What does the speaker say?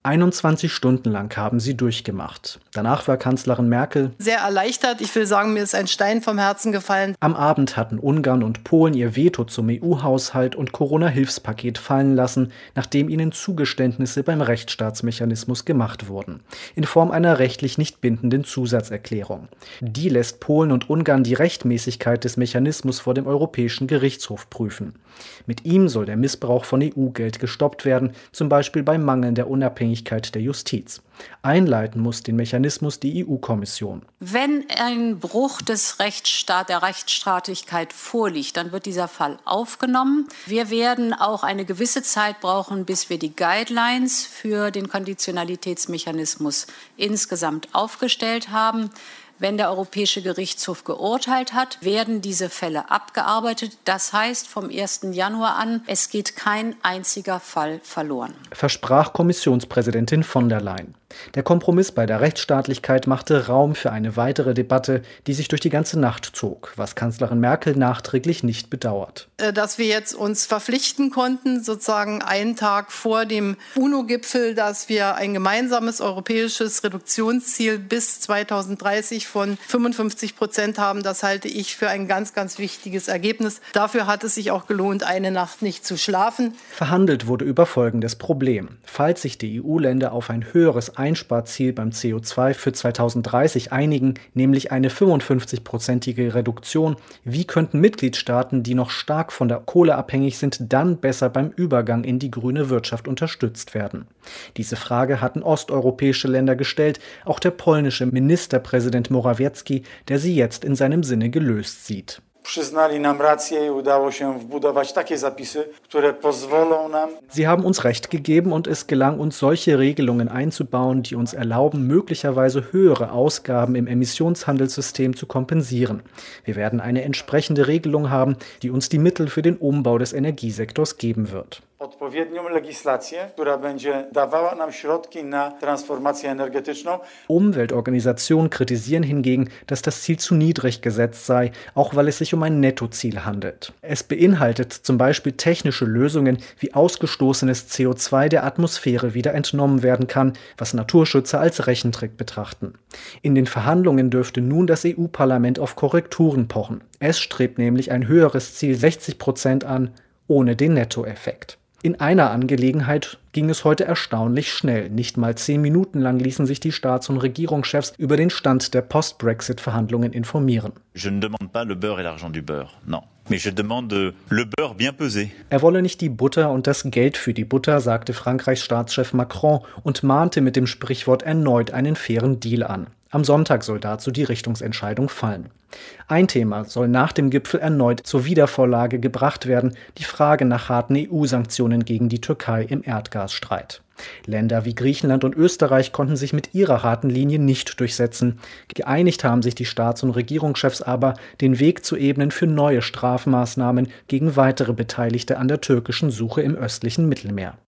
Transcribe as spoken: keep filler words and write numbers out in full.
einundzwanzig Stunden lang haben sie durchgemacht. Danach war Kanzlerin Merkel sehr erleichtert. Ich will sagen, mir ist ein Stein vom Herzen gefallen. Am Abend hatten Ungarn und Polen ihr Veto zum E U-Haushalt und Corona-Hilfspaket fallen lassen, nachdem ihnen Zugeständnisse beim Rechtsstaatsmechanismus gemacht wurden, in Form einer rechtlich nicht bindenden Zusatzerklärung. Die lässt Polen und Ungarn die Rechtmäßigkeit des Mechanismus vor dem Europäischen Gerichtshof prüfen. Mit ihm soll der Missbrauch von E U-Geld gestoppt werden, zum Beispiel bei mangelnder Unabhängigkeit der Justiz. Einleiten muss den Mechanismus die E U-Kommission. Wenn ein Bruch des Rechtsstaat, der Rechtsstaatlichkeit vorliegt, dann wird dieser Fall aufgenommen. Wir werden auch eine gewisse Zeit brauchen, bis wir die Guidelines für den Konditionalitätsmechanismus insgesamt aufgestellt haben. Wenn der Europäische Gerichtshof geurteilt hat, werden diese Fälle abgearbeitet. Das heißt, vom ersten Januar an, es geht kein einziger Fall verloren. Versprach Kommissionspräsidentin von der Leyen. Der Kompromiss bei der Rechtsstaatlichkeit machte Raum für eine weitere Debatte, die sich durch die ganze Nacht zog, was Kanzlerin Merkel nachträglich nicht bedauert. Dass wir jetzt uns verpflichten konnten, sozusagen einen Tag vor dem UNO-Gipfel, dass wir ein gemeinsames europäisches Reduktionsziel bis zweitausenddreißig von fünfundfünfzig Prozent haben, das halte ich für ein ganz, ganz wichtiges Ergebnis. Dafür hat es sich auch gelohnt, eine Nacht nicht zu schlafen. Verhandelt wurde über folgendes Problem. Falls sich die E U-Länder auf ein höheres Einsparziel beim C O zwei für zweitausenddreißig einigen, nämlich eine fünfundfünfzig-prozentige Reduktion, wie könnten Mitgliedstaaten, die noch stark von der Kohle abhängig sind, dann besser beim Übergang in die grüne Wirtschaft unterstützt werden? Diese Frage hatten osteuropäische Länder gestellt, auch der polnische Ministerpräsident Morawiecki, der sie jetzt in seinem Sinne gelöst sieht. Sie haben uns Recht gegeben und es gelang uns, solche Regelungen einzubauen, die uns erlauben, möglicherweise höhere Ausgaben im Emissionshandelssystem zu kompensieren. Wir werden eine entsprechende Regelung haben, die uns die Mittel für den Umbau des Energiesektors geben wird. Umweltorganisationen kritisieren hingegen, dass das Ziel zu niedrig gesetzt sei, auch weil es sich um ein Nettoziel handelt. Es beinhaltet zum Beispiel technische Lösungen, wie ausgestoßenes C O zwei der Atmosphäre wieder entnommen werden kann, was Naturschützer als Rechentrick betrachten. In den Verhandlungen dürfte nun das E U-Parlament auf Korrekturen pochen. Es strebt nämlich ein höheres Ziel sechzig Prozent an, ohne den Nettoeffekt. In einer Angelegenheit ging es heute erstaunlich schnell. Nicht mal zehn Minuten lang ließen sich die Staats- und Regierungschefs über den Stand der Post-Brexit-Verhandlungen informieren. Je ne demande pas le beurre et l'argent du beurre, non. Mais je demande le beurre bien pesé. Er wolle nicht die Butter und das Geld für die Butter, sagte Frankreichs Staatschef Macron und mahnte mit dem Sprichwort erneut einen fairen Deal an. Am Sonntag soll dazu die Richtungsentscheidung fallen. Ein Thema soll nach dem Gipfel erneut zur Wiedervorlage gebracht werden, die Frage nach harten E U-Sanktionen gegen die Türkei im Erdgasstreit. Länder wie Griechenland und Österreich konnten sich mit ihrer harten Linie nicht durchsetzen. Geeinigt haben sich die Staats- und Regierungschefs aber, den Weg zu ebnen für neue Strafmaßnahmen gegen weitere Beteiligte an der türkischen Suche im östlichen Mittelmeer.